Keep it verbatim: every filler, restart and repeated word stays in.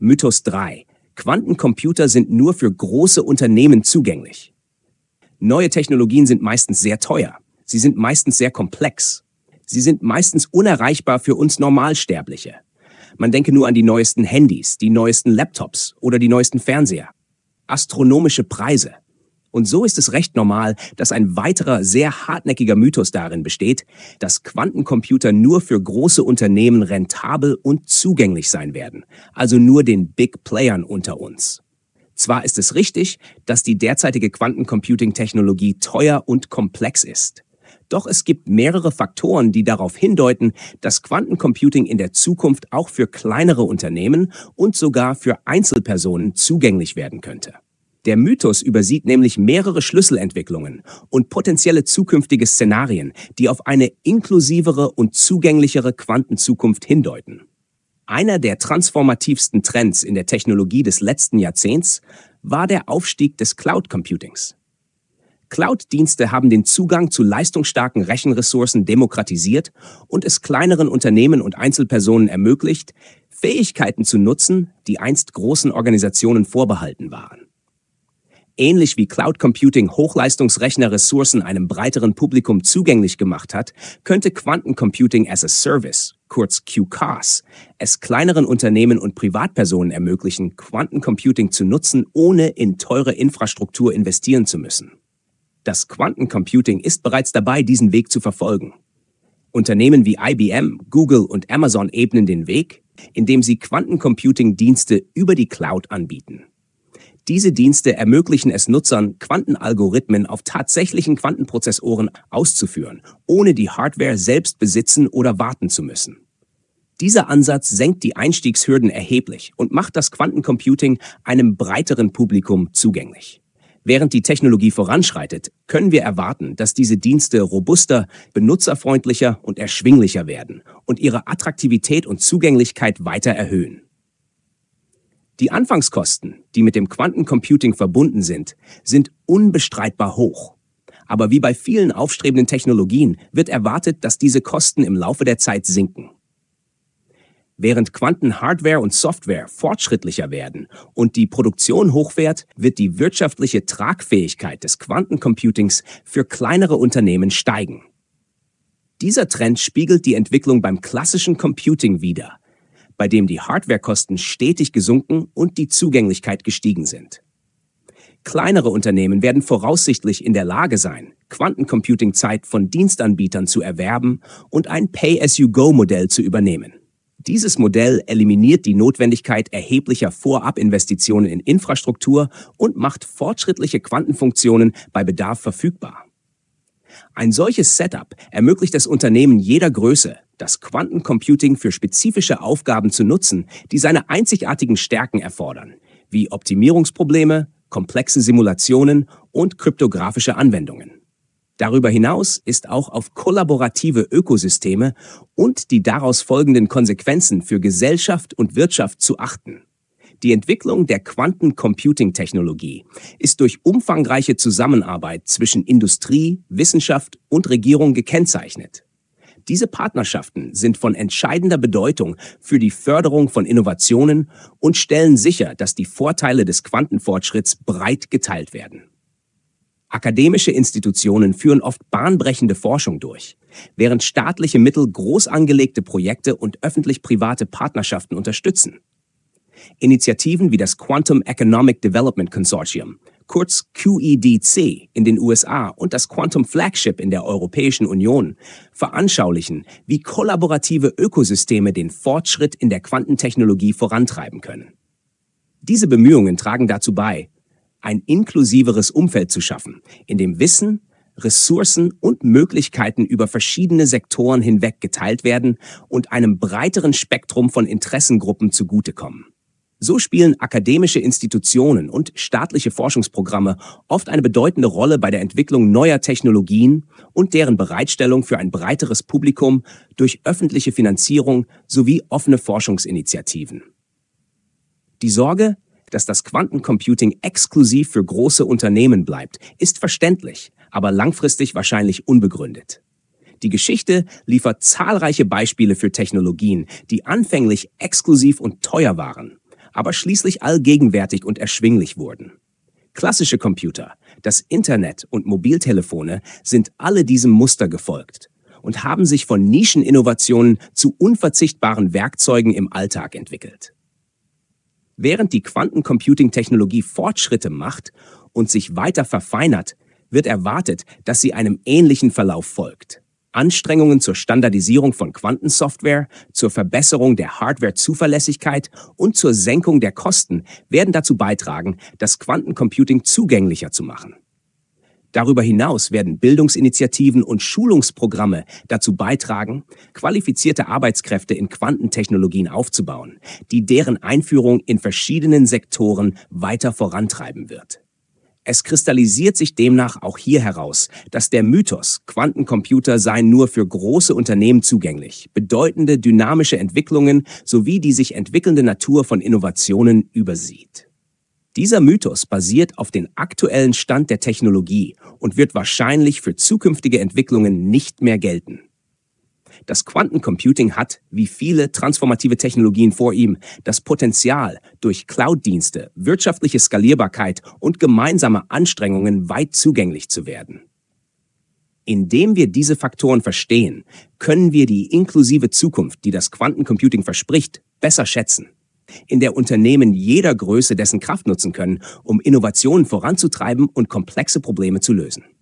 Mythos drei. Quantencomputer sind nur für große Unternehmen zugänglich. Neue Technologien sind meistens sehr teuer. Sie sind meistens sehr komplex. Sie sind meistens unerreichbar für uns Normalsterbliche. Man denke nur an die neuesten Handys, die neuesten Laptops oder die neuesten Fernseher. Astronomische Preise. Und so ist es recht normal, dass ein weiterer sehr hartnäckiger Mythos darin besteht, dass Quantencomputer nur für große Unternehmen rentabel und zugänglich sein werden, also nur den Big Playern unter uns. Zwar ist es richtig, dass die derzeitige Quantencomputing-Technologie teuer und komplex ist. Doch es gibt mehrere Faktoren, die darauf hindeuten, dass Quantencomputing in der Zukunft auch für kleinere Unternehmen und sogar für Einzelpersonen zugänglich werden könnte. Der Mythos übersieht nämlich mehrere Schlüsselentwicklungen und potenzielle zukünftige Szenarien, die auf eine inklusivere und zugänglichere Quantenzukunft hindeuten. Einer der transformativsten Trends in der Technologie des letzten Jahrzehnts war der Aufstieg des Cloud Computings. Cloud-Dienste haben den Zugang zu leistungsstarken Rechenressourcen demokratisiert und es kleineren Unternehmen und Einzelpersonen ermöglicht, Fähigkeiten zu nutzen, die einst großen Organisationen vorbehalten waren. Ähnlich wie Cloud Computing Hochleistungsrechnerressourcen einem breiteren Publikum zugänglich gemacht hat, könnte Quantencomputing as a Service, kurz Q C A S, es kleineren Unternehmen und Privatpersonen ermöglichen, Quantencomputing zu nutzen, ohne in teure Infrastruktur investieren zu müssen. Das Quantencomputing ist bereits dabei, diesen Weg zu verfolgen. Unternehmen wie I B M, Google und Amazon ebnen den Weg, indem sie Quantencomputing-Dienste über die Cloud anbieten. Diese Dienste ermöglichen es Nutzern, Quantenalgorithmen auf tatsächlichen Quantenprozessoren auszuführen, ohne die Hardware selbst besitzen oder warten zu müssen. Dieser Ansatz senkt die Einstiegshürden erheblich und macht das Quantencomputing einem breiteren Publikum zugänglich. Während die Technologie voranschreitet, können wir erwarten, dass diese Dienste robuster, benutzerfreundlicher und erschwinglicher werden und ihre Attraktivität und Zugänglichkeit weiter erhöhen. Die Anfangskosten, die mit dem Quantencomputing verbunden sind, sind unbestreitbar hoch. Aber wie bei vielen aufstrebenden Technologien wird erwartet, dass diese Kosten im Laufe der Zeit sinken. Während Quantenhardware und Software fortschrittlicher werden und die Produktion hochfährt, wird die wirtschaftliche Tragfähigkeit des Quantencomputings für kleinere Unternehmen steigen. Dieser Trend spiegelt die Entwicklung beim klassischen Computing wider, bei dem die Hardwarekosten stetig gesunken und die Zugänglichkeit gestiegen sind. Kleinere Unternehmen werden voraussichtlich in der Lage sein, Quantencomputing-Zeit von Dienstanbietern zu erwerben und ein Pay-as-you-go-Modell zu übernehmen. Dieses Modell eliminiert die Notwendigkeit erheblicher Vorabinvestitionen in Infrastruktur und macht fortschrittliche Quantenfunktionen bei Bedarf verfügbar. Ein solches Setup ermöglicht es Unternehmen jeder Größe, das Quantencomputing für spezifische Aufgaben zu nutzen, die seine einzigartigen Stärken erfordern, wie Optimierungsprobleme, komplexe Simulationen und kryptografische Anwendungen. Darüber hinaus ist auch auf kollaborative Ökosysteme und die daraus folgenden Konsequenzen für Gesellschaft und Wirtschaft zu achten. Die Entwicklung der Quantencomputing-Technologie ist durch umfangreiche Zusammenarbeit zwischen Industrie, Wissenschaft und Regierung gekennzeichnet. Diese Partnerschaften sind von entscheidender Bedeutung für die Förderung von Innovationen und stellen sicher, dass die Vorteile des Quantenfortschritts breit geteilt werden. Akademische Institutionen führen oft bahnbrechende Forschung durch, während staatliche Mittel groß angelegte Projekte und öffentlich-private Partnerschaften unterstützen. Initiativen wie das Quantum Economic Development Consortium, kurz Q E D C in den U S A und das Quantum Flagship in der Europäischen Union veranschaulichen, wie kollaborative Ökosysteme den Fortschritt in der Quantentechnologie vorantreiben können. Diese Bemühungen tragen dazu bei, ein inklusiveres Umfeld zu schaffen, in dem Wissen, Ressourcen und Möglichkeiten über verschiedene Sektoren hinweg geteilt werden und einem breiteren Spektrum von Interessengruppen zugutekommen. So spielen akademische Institutionen und staatliche Forschungsprogramme oft eine bedeutende Rolle bei der Entwicklung neuer Technologien und deren Bereitstellung für ein breiteres Publikum durch öffentliche Finanzierung sowie offene Forschungsinitiativen. Die Sorge, dass das Quantencomputing exklusiv für große Unternehmen bleibt, ist verständlich, aber langfristig wahrscheinlich unbegründet. Die Geschichte liefert zahlreiche Beispiele für Technologien, die anfänglich exklusiv und teuer waren, aber schließlich allgegenwärtig und erschwinglich wurden. Klassische Computer, das Internet und Mobiltelefone sind alle diesem Muster gefolgt und haben sich von Nischeninnovationen zu unverzichtbaren Werkzeugen im Alltag entwickelt. Während die Quantencomputing-Technologie Fortschritte macht und sich weiter verfeinert, wird erwartet, dass sie einem ähnlichen Verlauf folgt. Anstrengungen zur Standardisierung von Quantensoftware, zur Verbesserung der Hardware-Zuverlässigkeit und zur Senkung der Kosten werden dazu beitragen, das Quantencomputing zugänglicher zu machen. Darüber hinaus werden Bildungsinitiativen und Schulungsprogramme dazu beitragen, qualifizierte Arbeitskräfte in Quantentechnologien aufzubauen, die deren Einführung in verschiedenen Sektoren weiter vorantreiben wird. Es kristallisiert sich demnach auch hier heraus, dass der Mythos, Quantencomputer seien nur für große Unternehmen zugänglich, bedeutende dynamische Entwicklungen sowie die sich entwickelnde Natur von Innovationen übersieht. Dieser Mythos basiert auf dem aktuellen Stand der Technologie und wird wahrscheinlich für zukünftige Entwicklungen nicht mehr gelten. Das Quantencomputing hat, wie viele transformative Technologien vor ihm, das Potenzial, durch Cloud-Dienste, wirtschaftliche Skalierbarkeit und gemeinsame Anstrengungen weit zugänglich zu werden. Indem wir diese Faktoren verstehen, können wir die inklusive Zukunft, die das Quantencomputing verspricht, besser schätzen, in der Unternehmen jeder Größe dessen Kraft nutzen können, um Innovationen voranzutreiben und komplexe Probleme zu lösen.